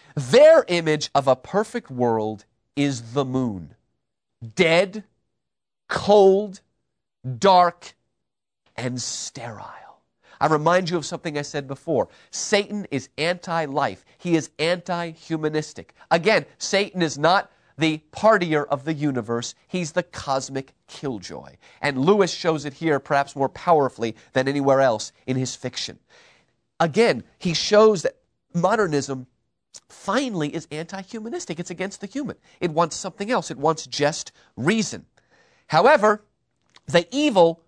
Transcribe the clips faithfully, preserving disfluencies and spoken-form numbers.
Their image of a perfect world is the moon. Dead, cold, dark, and sterile. I remind you of something I said before. Satan is anti-life. He is anti-humanistic. Again, Satan is not the partier of the universe. He's the cosmic killjoy. And Lewis shows it here perhaps more powerfully than anywhere else in his fiction. Again, he shows that modernism finally is anti-humanistic. It's against the human. It wants something else. It wants just reason. However, the evil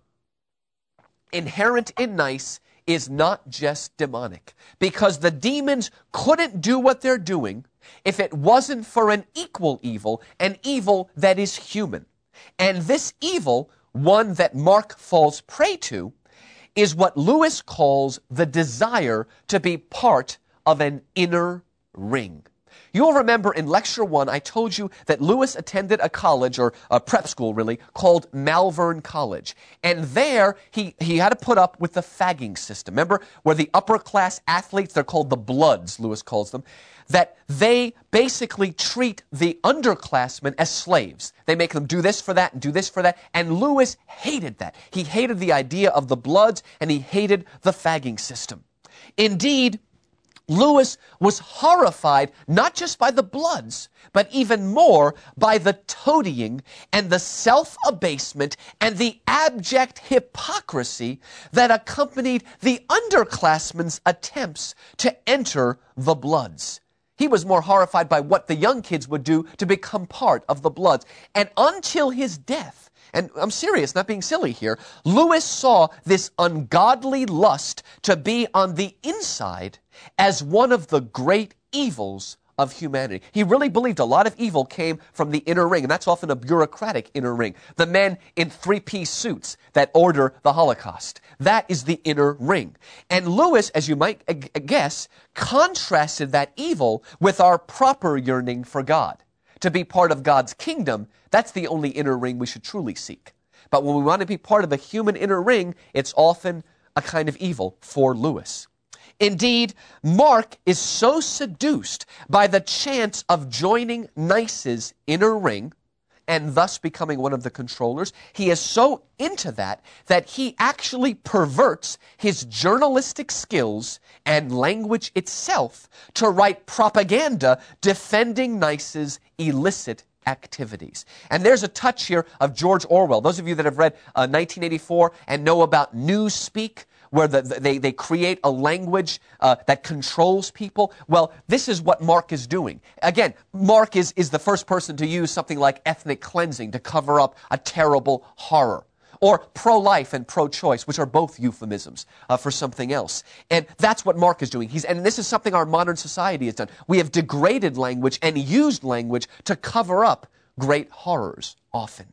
inherent in nice is not just demonic, because the demons couldn't do what they're doing if it wasn't for an equal evil, an evil that is human. And this evil, one that Mark falls prey to, is what Lewis calls the desire to be part of an inner ring. You'll remember in lecture one, I told you that Lewis attended a college, or a prep school really, called Malvern College. And there, he, he had to put up with the fagging system. Remember, where the upper class athletes, they're called the Bloods, Lewis calls them, that they basically treat the underclassmen as slaves. They make them do this for that and do this for that. And Lewis hated that. He hated the idea of the Bloods, and he hated the fagging system. Indeed, Lewis was horrified not just by the Bloods, but even more by the toadying and the self-abasement and the abject hypocrisy that accompanied the underclassmen's attempts to enter the Bloods. He was more horrified by what the young kids would do to become part of the Bloods. And until his death, and I'm serious, not being silly here, Lewis saw this ungodly lust to be on the inside as one of the great evils of humanity. He really believed a lot of evil came from the inner ring, and that's often a bureaucratic inner ring. The men in three-piece suits that order the Holocaust. That is the inner ring. And Lewis, as you might guess, contrasted that evil with our proper yearning for God. To be part of God's kingdom, that's the only inner ring we should truly seek. But when we want to be part of the human inner ring, it's often a kind of evil for Lewis. Indeed, Mark is so seduced by the chance of joining Nice's inner ring, and thus becoming one of the controllers, he is so into that, that he actually perverts his journalistic skills and language itself to write propaganda defending Nice's illicit activities. And there's a touch here of George Orwell. Those of you that have read uh, nineteen eighty-four and know about Newspeak, where the, the, they, they create a language uh, that controls people. Well, this is what Mark is doing. Again, Mark is, is the first person to use something like ethnic cleansing to cover up a terrible horror. Or pro-life and pro-choice, which are both euphemisms uh, for something else. And that's what Mark is doing. He's, and this is something our modern society has done. We have degraded language and used language to cover up great horrors, often.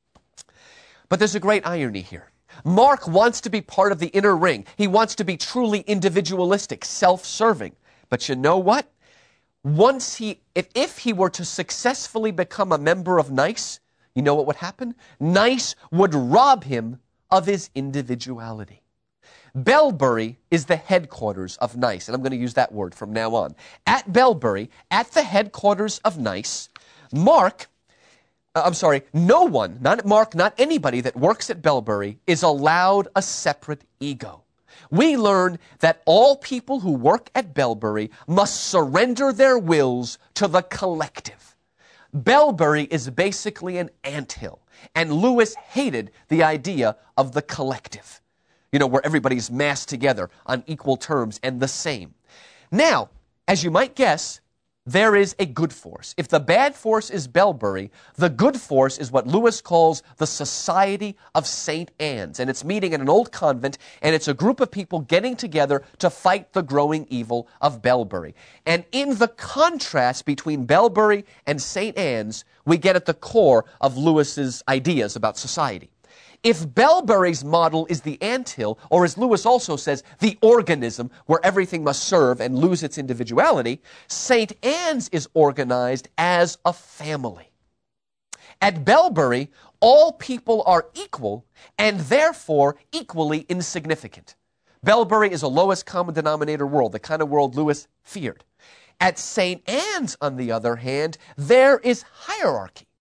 But there's a great irony here. Mark wants to be part of the inner ring. He wants to be truly individualistic, self-serving. But you know what? Once he, if, if he were to successfully become a member of Nice, you know what would happen? Nice would rob him of his individuality. Bellbury is the headquarters of Nice, and I'm going to use that word from now on. At Bellbury, at the headquarters of Nice, Mark Uh, I'm sorry, no one, not Mark, not anybody that works at Bellbury is allowed a separate ego. We learn that all people who work at Bellbury must surrender their wills to the collective. Bellbury is basically an anthill, and Lewis hated the idea of the collective. You know, where everybody's massed together on equal terms and the same. Now, as you might guess, there is a good force. If the bad force is Bellbury, the good force is what Lewis calls the Society of Saint Anne's. And it's meeting in an old convent, and it's a group of people getting together to fight the growing evil of Bellbury. And in the contrast between Bellbury and Saint Anne's, we get at the core of Lewis's ideas about society. If Bellbury's model is the anthill, or as Lewis also says, the organism where everything must serve and lose its individuality, Saint Anne's is organized as a family. At Bellbury, all people are equal and therefore equally insignificant. Bellbury is a lowest common denominator world, the kind of world Lewis feared. At Saint Anne's, on the other hand, there is hierarchy.